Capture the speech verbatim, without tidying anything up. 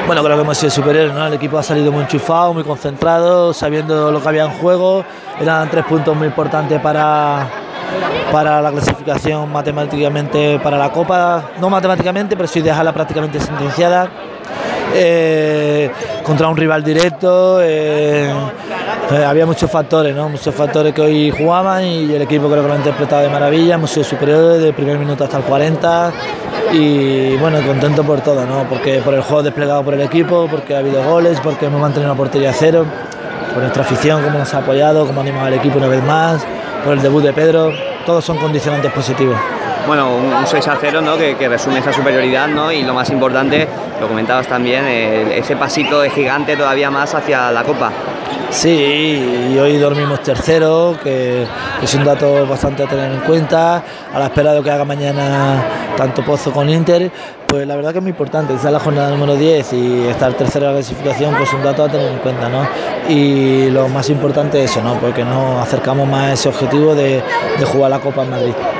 Bueno, creo que hemos sido superiores, ¿no? El equipo ha salido muy enchufado, muy concentrado, sabiendo lo que había en juego. Eran tres puntos muy importantes para, para la clasificación matemáticamente para la Copa. No matemáticamente, pero sí dejarla prácticamente sentenciada. Eh, contra un rival directo. Eh, eh, había muchos factores, ¿no? Muchos factores que hoy jugaban y el equipo creo que lo ha interpretado de maravilla. Hemos sido superiores desde el primer minuto hasta el cuarenta. Y bueno, contento por todo, ¿no? Porque por el juego desplegado por el equipo, porque ha habido goles, porque hemos mantenido la portería a cero, por nuestra afición, cómo nos ha apoyado, cómo ha animado al equipo una vez más, por el debut de Pedro, todos son condicionantes positivos. Bueno, un, un seis a cero, ¿no? que, que resume esa superioridad, ¿no? Y lo más importante, lo comentabas también, eh, ese pasito de gigante todavía más hacia la Copa. Sí, y hoy dormimos tercero, que, que es un dato bastante a tener en cuenta, a la espera de lo que haga mañana tanto Pozo con Inter, pues la verdad que es muy importante, esta es la jornada número diez y estar tercero en la clasificación, pues un dato a tener en cuenta, ¿no? Y lo más importante es eso, ¿no? Porque nos acercamos más a ese objetivo de, de jugar la Copa en Madrid.